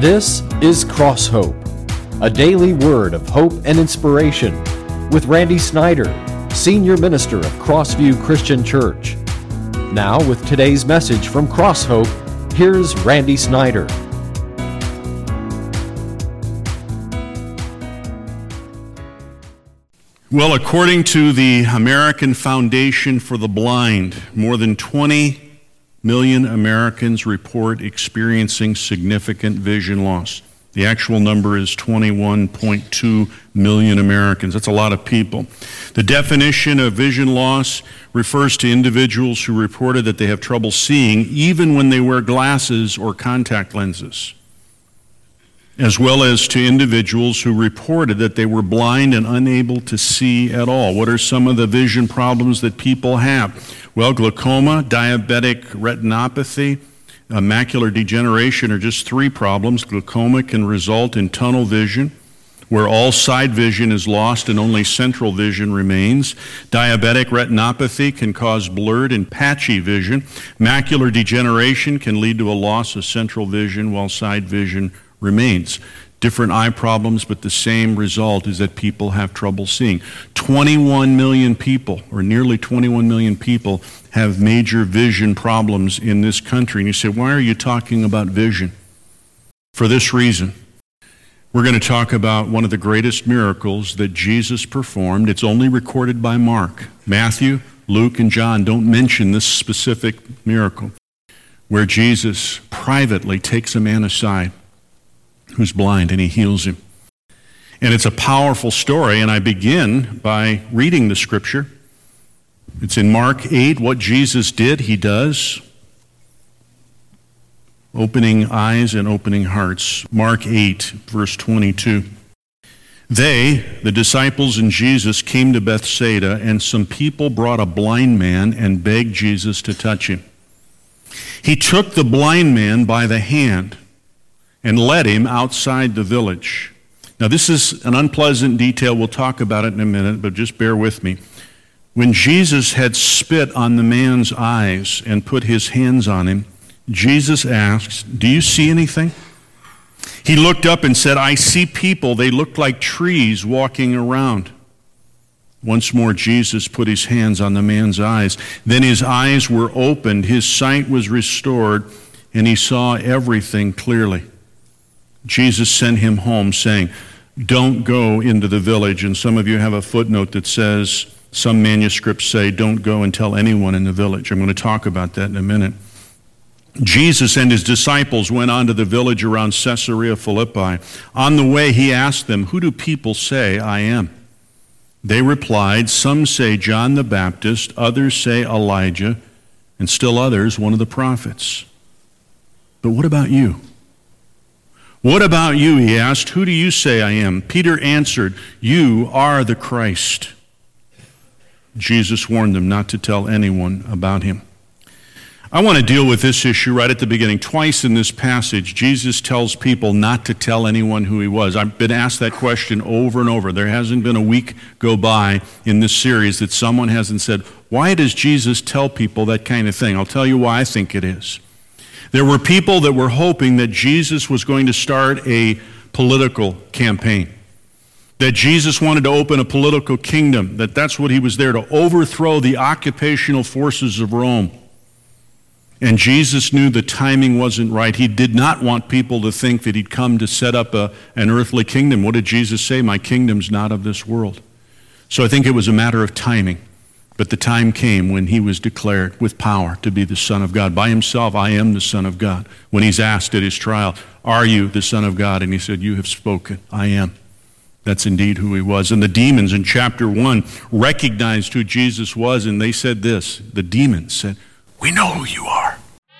This is Cross Hope, a daily word of hope and inspiration with Randy Snyder, Senior Minister of Crossview Christian Church. Now with today's message from Cross Hope, here's Randy Snyder. Well, according to the American Foundation for the Blind, more than 20 million Americans report experiencing significant vision loss. The actual number is 21.2 million Americans. That's a lot of people. The definition of vision loss refers to individuals who reported that they have trouble seeing even when they wear glasses or contact lenses, as well as to individuals who reported that they were blind and unable to see at all. What are some of the vision problems that people have? Well, glaucoma, diabetic retinopathy, macular degeneration are just three problems. Glaucoma can result in tunnel vision, where all side vision is lost and only central vision remains. Diabetic retinopathy can cause blurred and patchy vision. Macular degeneration can lead to a loss of central vision while side vision remains. Different eye problems, but the same result is that people have trouble seeing. 21 million people, or nearly 21 million people, have major vision problems in this country. And you say, why are you talking about vision? For this reason. We're going to talk about one of the greatest miracles that Jesus performed. It's only recorded by Mark. Matthew, Luke, and John don't mention this specific miracle, where Jesus privately takes a man aside who's blind, and he heals him. And it's a powerful story, and I begin by reading the scripture. It's in Mark 8. What Jesus did, he does. Opening eyes and opening hearts. Mark 8, verse 22. They, the disciples and Jesus, came to Bethsaida, and some people brought a blind man and begged Jesus to touch him. He took the blind man by the hand and led him outside the village. Now, this is an unpleasant detail. We'll talk about it in a minute, but just bear with me. When Jesus had spit on the man's eyes and put his hands on him, Jesus asked, "Do you see anything?" He looked up and said, "I see people. They look like trees walking around." Once more, Jesus put his hands on the man's eyes. Then his eyes were opened, his sight was restored, and he saw everything clearly. Jesus sent him home saying, "Don't go into the village." And some of you have a footnote that says, some manuscripts say, "Don't go and tell anyone in the village." I'm going to talk about that in a minute. Jesus and his disciples went on to the village around Caesarea Philippi. On the way, he asked them, "Who do people say I am?" They replied, "Some say John the Baptist, others say Elijah, and still others one of the prophets. But what about you?" "What about you?" he asked. "Who do you say I am?" Peter answered, "You are the Christ." Jesus warned them not to tell anyone about him. I want to deal with this issue right at the beginning. Twice in this passage, Jesus tells people not to tell anyone who he was. I've been asked that question over and over. There hasn't been a week go by in this series that someone hasn't said, why does Jesus tell people that kind of thing? I'll tell you why I think it is. There were people that were hoping that Jesus was going to start a political campaign, that Jesus wanted to open a political kingdom, that that's what he was there, to overthrow the occupational forces of Rome. And Jesus knew the timing wasn't right. He did not want people to think that he'd come to set up an earthly kingdom. What did Jesus say? "My kingdom's not of this world." So I think it was a matter of timing. But the time came when he was declared with power to be the Son of God. By himself, "I am the Son of God." When he's asked at his trial, "Are you the Son of God?" And he said, "You have spoken. I am." That's indeed who he was. And the demons in chapter 1 recognized who Jesus was, and they said this. The demons said, "We know who you are."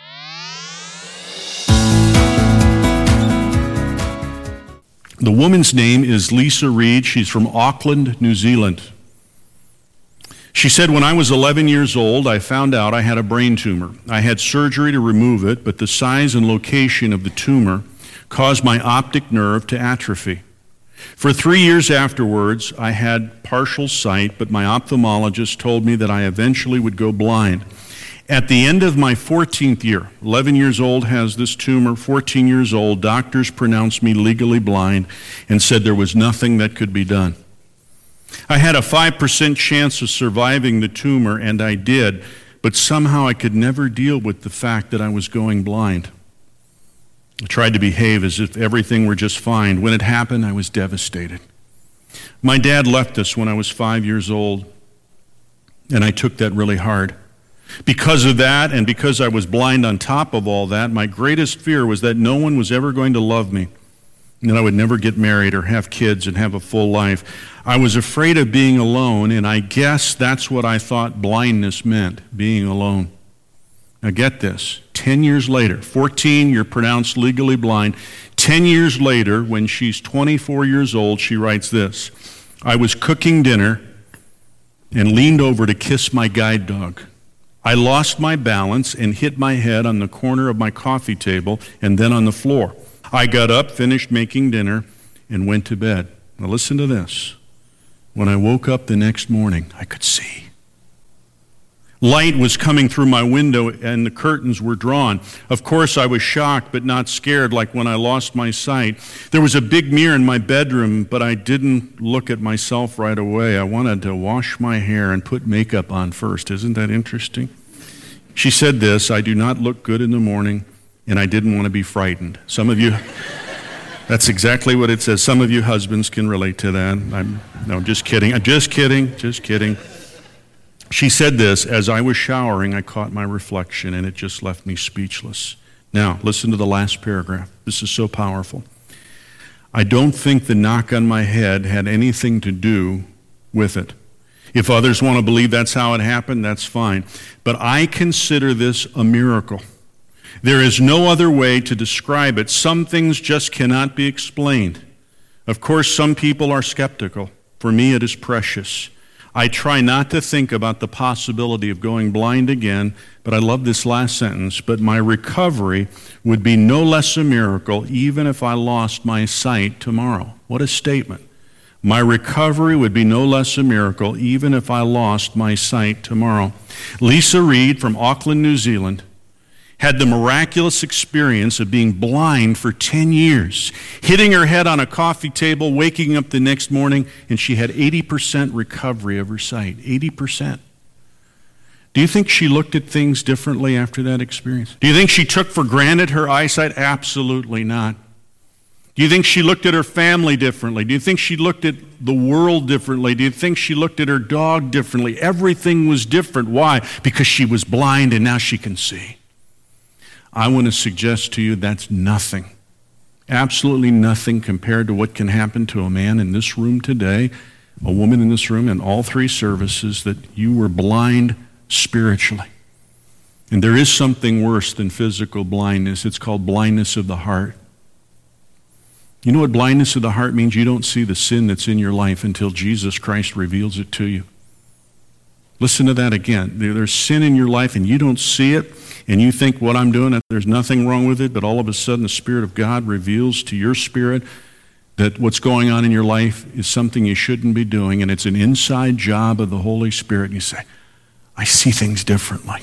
The woman's name is Lisa Reed. She's from Auckland, New Zealand. She said, "When I was 11 years old, I found out I had a brain tumor. I had surgery to remove it, but the size and location of the tumor caused my optic nerve to atrophy. For 3 years afterwards, I had partial sight, but my ophthalmologist told me that I eventually would go blind. At the end of my 14th year, 11 years old, has this tumor, 14 years old, doctors pronounced me legally blind and said there was nothing that could be done. I had a 5% chance of surviving the tumor, and I did, but somehow I could never deal with the fact that I was going blind. I tried to behave as if everything were just fine. When it happened, I was devastated. My dad left us when I was 5 years old, and I took that really hard. Because of that, and because I was blind on top of all that, my greatest fear was that no one was ever going to love me, and that I would never get married or have kids and have a full life. I was afraid of being alone, and I guess that's what I thought blindness meant, being alone. Now get this, 10 years later, 14, you're pronounced legally blind. 10 years later, when she's 24 years old, she writes this: I was cooking dinner and leaned over to kiss my guide dog. I lost my balance and hit my head on the corner of my coffee table and then on the floor. I got up, finished making dinner, and went to bed. Now listen to this. When I woke up the next morning, I could see. Light was coming through my window and the curtains were drawn. Of course, I was shocked but not scared like when I lost my sight. There was a big mirror in my bedroom, but I didn't look at myself right away. I wanted to wash my hair and put makeup on first. Isn't that interesting? She said this: I do not look good in the morning, and I didn't want to be frightened. Some of you, that's exactly what it says. Some of you husbands can relate to that. No, just kidding. I'm just kidding. She said this: as I was showering, I caught my reflection, and it just left me speechless. Now, listen to the last paragraph. This is so powerful. I don't think the knock on my head had anything to do with it. If others want to believe that's how it happened, that's fine. But I consider this a miracle. There is no other way to describe it. Some things just cannot be explained. Of course, some people are skeptical. For me, it is precious. I try not to think about the possibility of going blind again, but I love this last sentence: but my recovery would be no less a miracle even if I lost my sight tomorrow. What a statement. My recovery would be no less a miracle even if I lost my sight tomorrow. Lisa Reed from Auckland, New Zealand, had the miraculous experience of being blind for 10 years, hitting her head on a coffee table, waking up the next morning, and she had 80% recovery of her sight. 80%. Do you think she looked at things differently after that experience? Do you think she took for granted her eyesight? Absolutely not. Do you think she looked at her family differently? Do you think she looked at the world differently? Do you think she looked at her dog differently? Everything was different. Why? Because she was blind and now she can see. I want to suggest to you that's nothing. Absolutely nothing compared to what can happen to a man in this room today, a woman in this room, in all three services, that you were blind spiritually. And there is something worse than physical blindness. It's called blindness of the heart. You know what blindness of the heart means? You don't see the sin that's in your life until Jesus Christ reveals it to you. Listen to that again. There's sin in your life and you don't see it, and you think what I'm doing, there's nothing wrong with it, but all of a sudden the Spirit of God reveals to your spirit that what's going on in your life is something you shouldn't be doing, and it's an inside job of the Holy Spirit. And you say, I see things differently.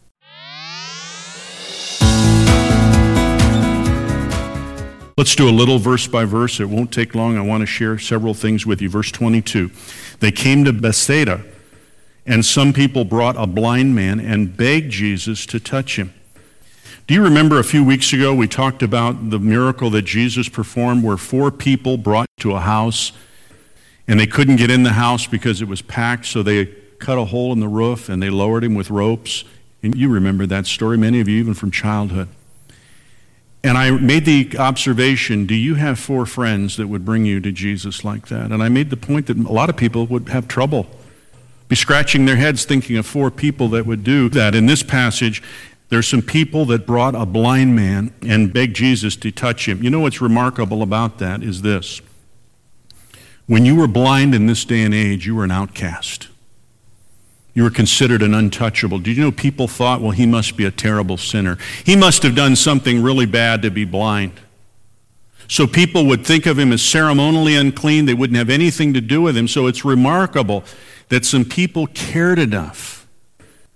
Let's do a little verse by verse. It won't take long. I want to share several things with you. Verse 22. They came to Bethsaida, and some people brought a blind man and begged Jesus to touch him. Do you remember a few weeks ago we talked about the miracle that Jesus performed where 4 people brought to a house and they couldn't get in the house because it was packed, so they cut a hole in the roof and they lowered him with ropes. And you remember that story, many of you even from childhood. And I made the observation, do you have 4 friends that would bring you to Jesus like that? And I made the point that a lot of people would have trouble, be scratching their heads thinking of 4 people that would do that. In this passage, there's some people that brought a blind man and begged Jesus to touch him. You know what's remarkable about that is this. When you were blind in this day and age, you were an outcast. You were considered an untouchable. Did you know people thought, well, he must be a terrible sinner. He must have done something really bad to be blind. So people would think of him as ceremonially unclean. They wouldn't have anything to do with him. So it's remarkable that some people cared enough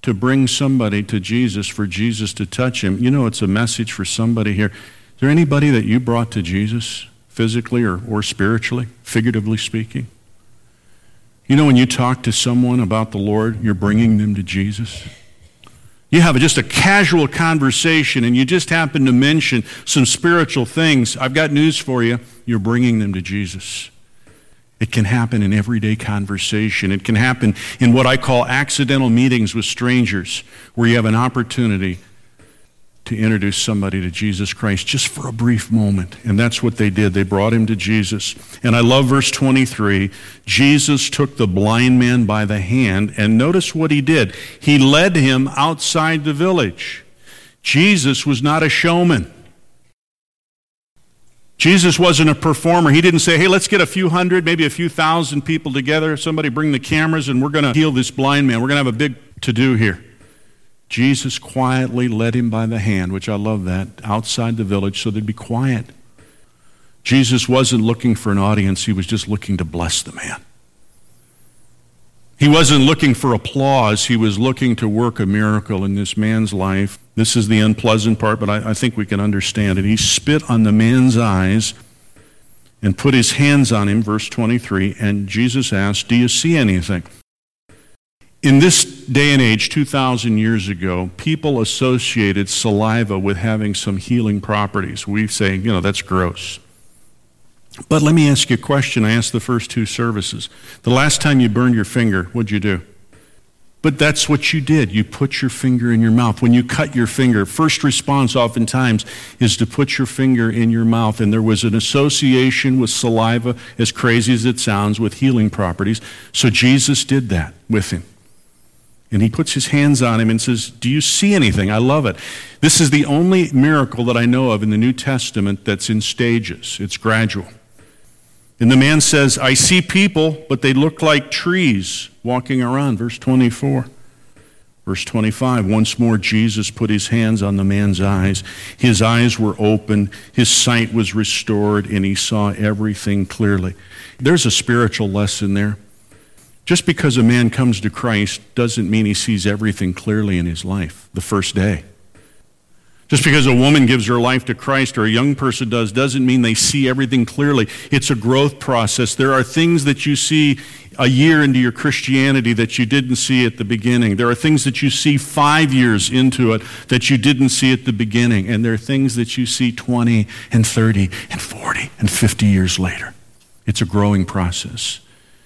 to bring somebody to Jesus, for Jesus to touch him. You know, it's a message for somebody here. Is there anybody that you brought to Jesus, physically or spiritually, figuratively speaking? You know, when you talk to someone about the Lord, you're bringing them to Jesus. You have just a casual conversation and you just happen to mention some spiritual things. I've got news for you. You're bringing them to Jesus. It can happen in everyday conversation. It can happen in what I call accidental meetings with strangers, where you have an opportunity to introduce somebody to Jesus Christ just for a brief moment. And that's what they did. They brought him to Jesus. And I love verse 23. Jesus took the blind man by the hand, and notice what he did. He led him outside the village. Jesus was not a showman. Jesus wasn't a performer. He didn't say, hey, let's get a few hundred, maybe a few thousand people together. Somebody bring the cameras and we're going to heal this blind man. We're going to have a big to-do here. Jesus quietly led him by the hand, which I love that, outside the village so they'd be quiet. Jesus wasn't looking for an audience. He was just looking to bless the man. He wasn't looking for applause. He was looking to work a miracle in this man's life. This is the unpleasant part, but I think we can understand it. He spit on the man's eyes and put his hands on him, verse 23, and Jesus asked, do you see anything? In this day and age, 2,000 years ago, people associated saliva with having some healing properties. We say, that's gross. But let me ask you a question. I asked the first two services. The last time you burned your finger, what'd you do? But that's what you did. You put your finger in your mouth. When you cut your finger, first response oftentimes is to put your finger in your mouth. And there was an association with saliva, as crazy as it sounds, with healing properties. So Jesus did that with him. And he puts his hands on him and says, do you see anything? I love it. This is the only miracle that I know of in the New Testament that's in stages. It's gradual. And the man says, I see people, but they look like trees walking around. Verse 24. Verse 25, once more Jesus put his hands on the man's eyes. His eyes were open, his sight was restored, and he saw everything clearly. There's a spiritual lesson there. Just because a man comes to Christ doesn't mean he sees everything clearly in his life the first day. Just because a woman gives her life to Christ or a young person doesn't mean they see everything clearly. It's a growth process. There are things that you see a year into your Christianity that you didn't see at the beginning. There are things that you see 5 years into it that you didn't see at the beginning. And there are things that you see 20 and 30 and 40 and 50 years later. It's a growing process.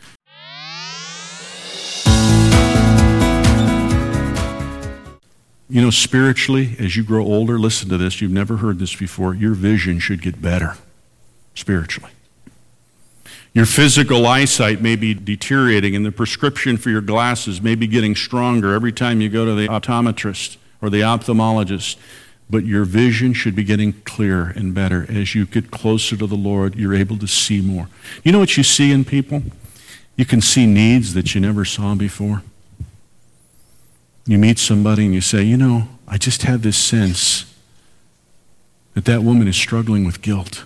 Spiritually, as you grow older, listen to this, you've never heard this before, your vision should get better spiritually. Your physical eyesight may be deteriorating, and the prescription for your glasses may be getting stronger every time you go to the optometrist or the ophthalmologist, but your vision should be getting clearer and better. As you get closer to the Lord, you're able to see more. You know what you see in people? You can see needs that you never saw before. You meet somebody and you say, I just have this sense that woman is struggling with guilt.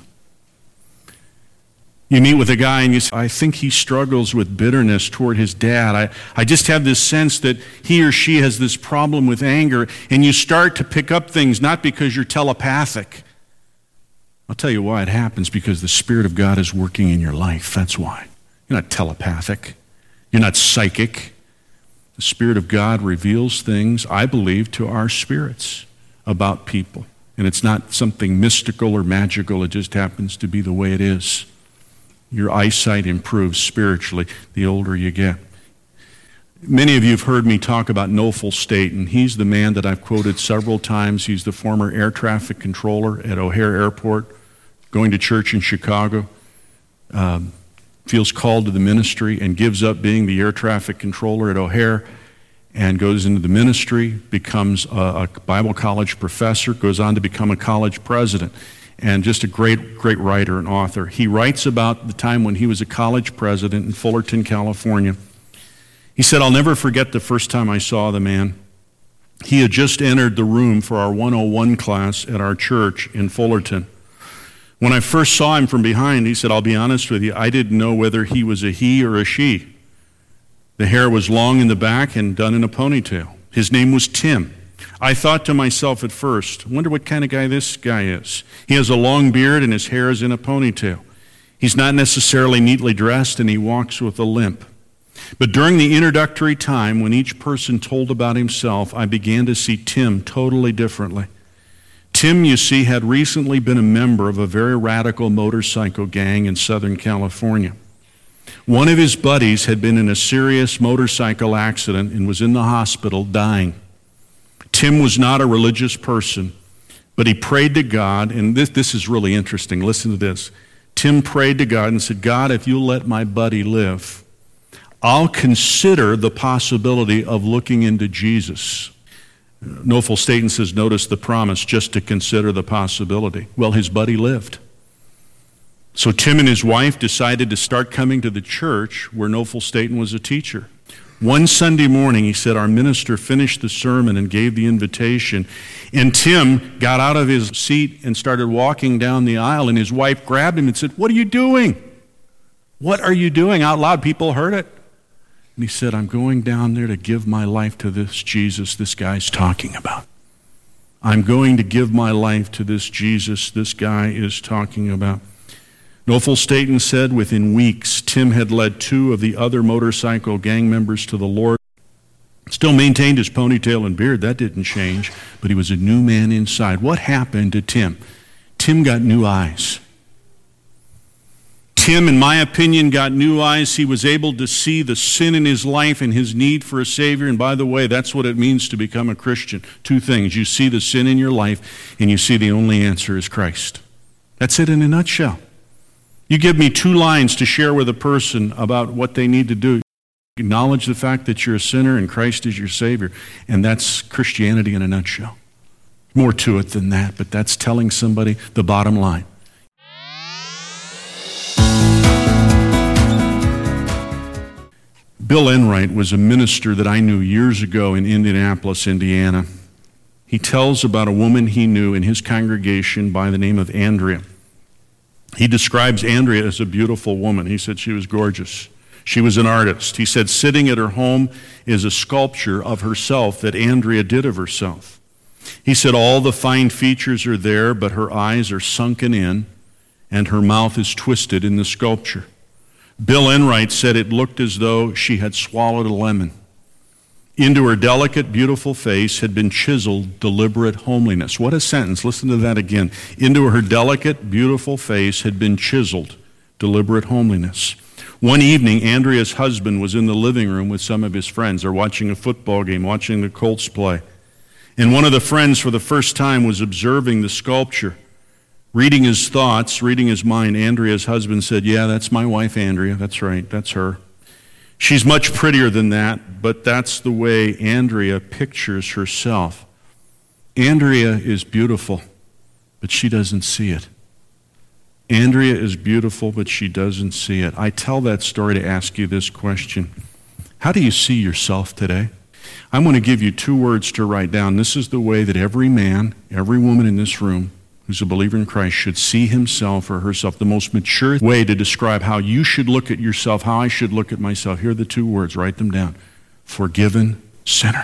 You meet with a guy and you say, I think he struggles with bitterness toward his dad. I just have this sense that he or she has this problem with anger. And you start to pick up things, not because you're telepathic. I'll tell you why it happens, because the Spirit of God is working in your life. That's why. You're not telepathic. You're not psychic. The Spirit of God reveals things, I believe, to our spirits about people. And it's not something mystical or magical. It just happens to be the way it is. Your eyesight improves spiritually the older you get. Many of you have heard me talk about Knofel State, and he's the man that I've quoted several times. He's the former air traffic controller at O'Hare Airport, going to church in Chicago. Feels called to the ministry and gives up being the air traffic controller at O'Hare and goes into the ministry, becomes a Bible college professor, goes on to become a college president, and just a great writer and author. He writes about the time when he was a college president in Fullerton, California. He said, I'll never forget the first time I saw the man. He had just entered the room for our 101 class at our church in Fullerton. When I first saw him from behind, he said, I'll be honest with you, I didn't know whether he was a he or a she. The hair was long in the back and done in a ponytail. His name was Tim. I thought to myself at first, wonder what kind of guy this guy is. He has a long beard and his hair is in a ponytail. He's not necessarily neatly dressed and he walks with a limp. But during the introductory time, when each person told about himself, I began to see Tim totally differently. Tim, you see, had recently been a member of a very radical motorcycle gang in Southern California. One of his buddies had been in a serious motorcycle accident and was in the hospital dying. Tim was not a religious person, but he prayed to God, and this is really interesting. Listen to this. Tim prayed to God and said, God, if you'll let my buddy live, I'll consider the possibility of looking into Jesus. Knofel Staton says, notice the promise, just to consider the possibility. Well, his buddy lived. So Tim and his wife decided to start coming to the church where Knofel Staton was a teacher. One Sunday morning, he said, our minister finished the sermon and gave the invitation, and Tim got out of his seat and started walking down the aisle, and his wife grabbed him and said, what are you doing? What are you doing? Out loud, people heard it. And he said, I'm going down there to give my life to this Jesus this guy's talking about. I'm going to give my life to this Jesus this guy is talking about. Knofel Staton said within weeks, Tim had led 2 of the other motorcycle gang members to the Lord. Still maintained his ponytail and beard. That didn't change, but he was a new man inside. What happened to Tim? Tim got new eyes. Tim, in my opinion, got new eyes. He was able to see the sin in his life and his need for a Savior. And by the way, that's what it means to become a Christian. 2 things. You see the sin in your life, and you see the only answer is Christ. That's it in a nutshell. You give me 2 lines to share with a person about what they need to do. Acknowledge the fact that you're a sinner and Christ is your Savior. And that's Christianity in a nutshell. More to it than that, but that's telling somebody the bottom line. Bill Enright was a minister that I knew years ago in Indianapolis, Indiana. He tells about a woman he knew in his congregation by the name of Andrea. He describes Andrea as a beautiful woman. He said she was gorgeous. She was an artist. He said sitting at her home is a sculpture of herself that Andrea did of herself. He said all the fine features are there, but her eyes are sunken in and her mouth is twisted in the sculpture. Bill Enright said it looked as though she had swallowed a lemon. Into her delicate, beautiful face had been chiseled deliberate homeliness. What a sentence. Listen to that again. Into her delicate, beautiful face had been chiseled deliberate homeliness. One evening, Andrea's husband was in the living room with some of his friends. They're watching a football game, watching the Colts play. And one of the friends, for the first time, was observing the sculpture. Reading his thoughts, reading his mind, Andrea's husband said, yeah, that's my wife, Andrea. That's right, that's her. She's much prettier than that, but that's the way Andrea pictures herself. Andrea is beautiful, but she doesn't see it. Andrea is beautiful, but she doesn't see it. I tell that story to ask you this question. How do you see yourself today? I'm going to give you 2 words to write down. This is the way that every man, every woman in this room who's a believer in Christ should see himself or herself. The most mature way to describe how you should look at yourself, how I should look at myself. Here are the 2 words. Write them down. Forgiven sinner.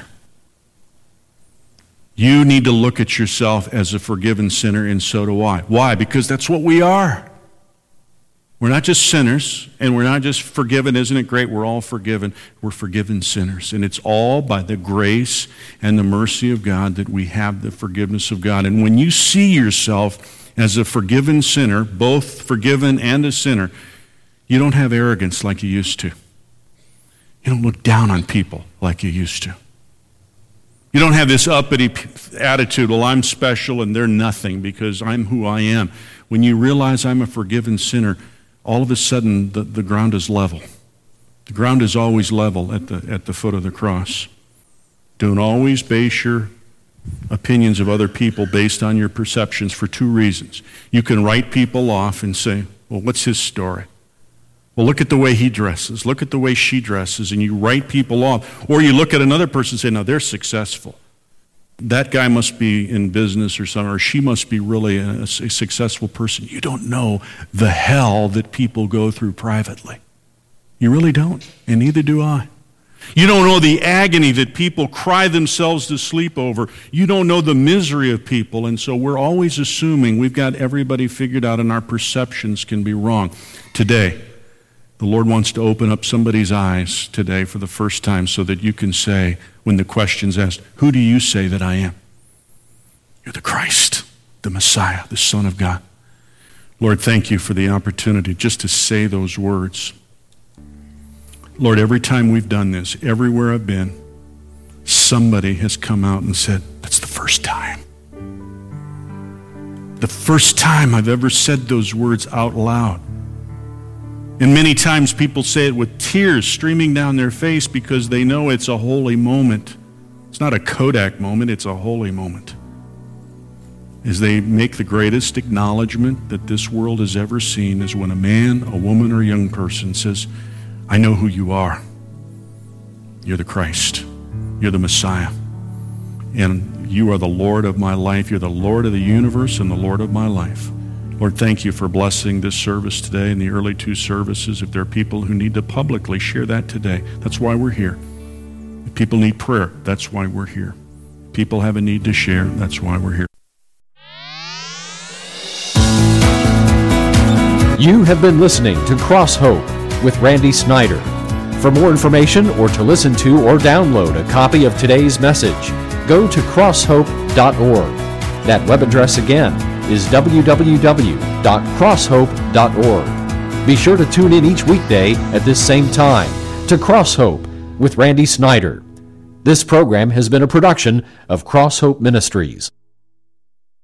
You need to look at yourself as a forgiven sinner, and so do I. Why? Because that's what we are. We're not just sinners, and we're not just forgiven. Isn't it great? We're all forgiven. We're forgiven sinners. And it's all by the grace and the mercy of God that we have the forgiveness of God. And when you see yourself as a forgiven sinner, both forgiven and a sinner, you don't have arrogance like you used to. You don't look down on people like you used to. You don't have this uppity attitude, well, I'm special and they're nothing because I'm who I am. When you realize I'm a forgiven sinner, all of a sudden the ground is level. The ground is always level at the foot of the cross. Don't always base your opinions of other people based on your perceptions for 2 reasons. You can write people off and say, well, what's his story? Well, look at the way he dresses. Look at the way she dresses, and you write people off. Or you look at another person and say, no, they're successful. That guy must be in business or something, or she must be really a successful person. You don't know the hell that people go through privately. You really don't, and neither do I. You don't know the agony that people cry themselves to sleep over. You don't know the misery of people, and so we're always assuming we've got everybody figured out and our perceptions can be wrong. Today, the Lord wants to open up somebody's eyes today for the first time so that you can say, when the question's asked, who do you say that I am? You're the Christ, the Messiah, the Son of God. Lord, thank you for the opportunity just to say those words. Lord, every time we've done this, everywhere I've been, somebody has come out and said, that's the first time. The first time I've ever said those words out loud. And many times people say it with tears streaming down their face because they know it's a holy moment. It's not a Kodak moment, it's a holy moment. As they make the greatest acknowledgement that this world has ever seen is when a man, a woman, or a young person says, I know who you are. You're the Christ. You're the Messiah. And you are the Lord of my life. You're the Lord of the universe and the Lord of my life. Lord, thank you for blessing this service today and the early two services. If there are people who need to publicly share that today, that's why we're here. If people need prayer, that's why we're here. If people have a need to share, that's why we're here. You have been listening to Cross Hope with Randy Snyder. For more information or to listen to or download a copy of today's message, go to crosshope.org. That web address again is www.crosshope.org. Be sure to tune in each weekday at this same time to Cross Hope with Randy Snyder. This program has been a production of Cross Hope Ministries.